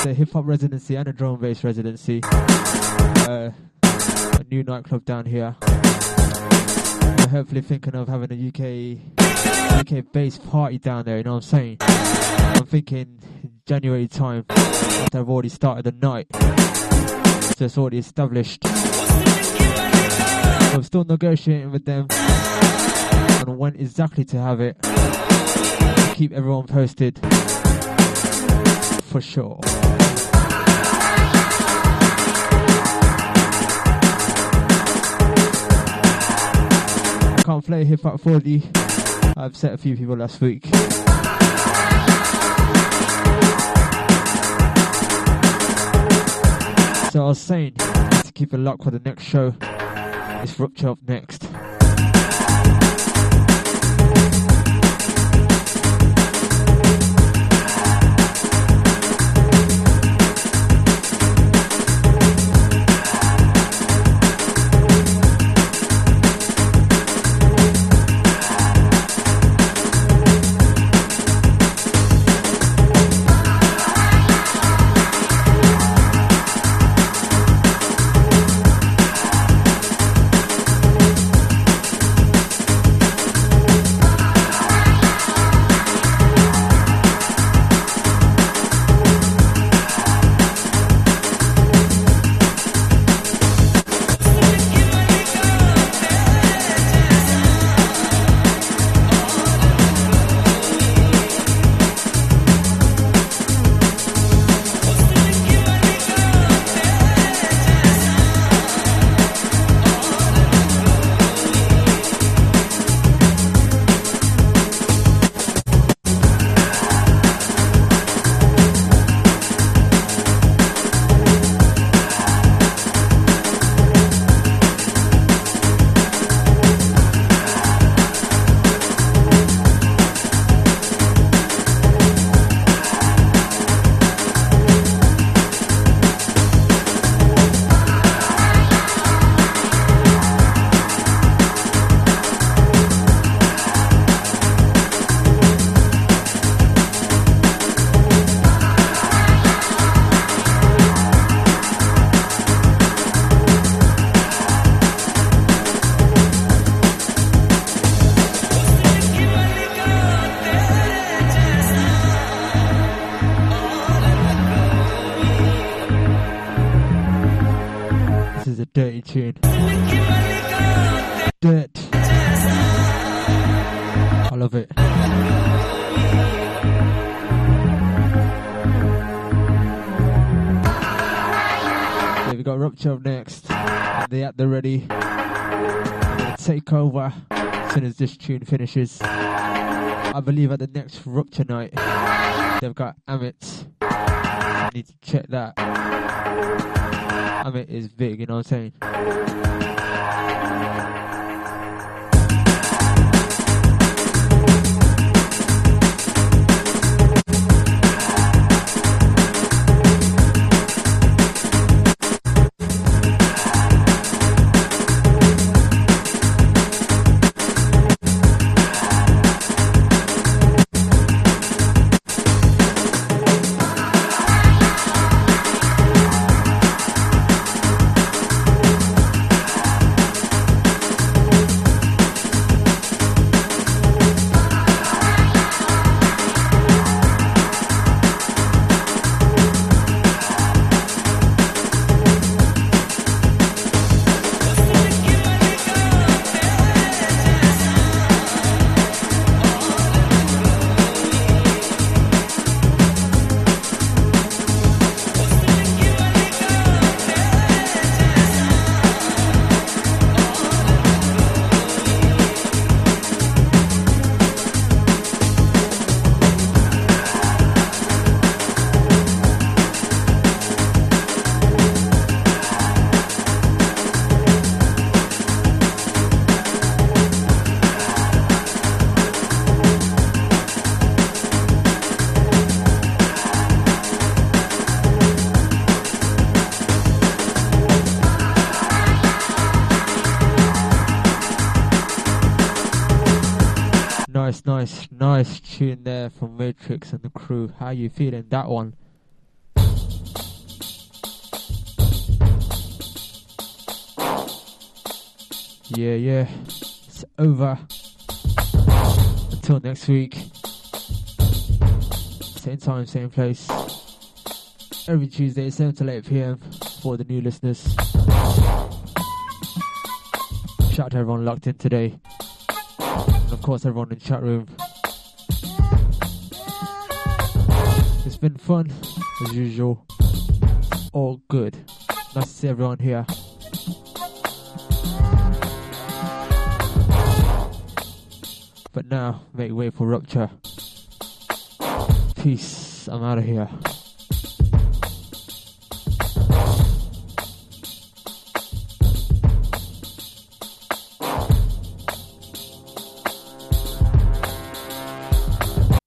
the hip hop residency and a drum and bass residency. A new nightclub down here. We're hopefully thinking of having a UK based party down there, you know what I'm saying? I'm thinking January time, after I've already started the night. So it's already established. I'm still negotiating with them on when exactly to have it. Keep everyone posted for sure. I can't play hip hop 4D. I've set a few people last week. So I was saying to keep a lock for the next show. It's Rupture up next. Dirty tune. Dirt. I love it. Yeah, we got Rupture up next. They at the ready. I'm gonna take over as soon as this tune finishes. I believe at the next Rupture night they've got Amit. I need to check that. Amit is big, you know what I'm saying? Nice tune there from Matrix and the crew. How you feeling that one? Yeah. It's over. Until next week. Same time, same place. Every Tuesday, 7 to 8 p.m. for the new listeners. Shout out to everyone locked in today. And of course, everyone in the chat room. It's been fun, as usual. All good. Nice to see everyone here. But now, make way for Rupture. Peace. I'm out of here.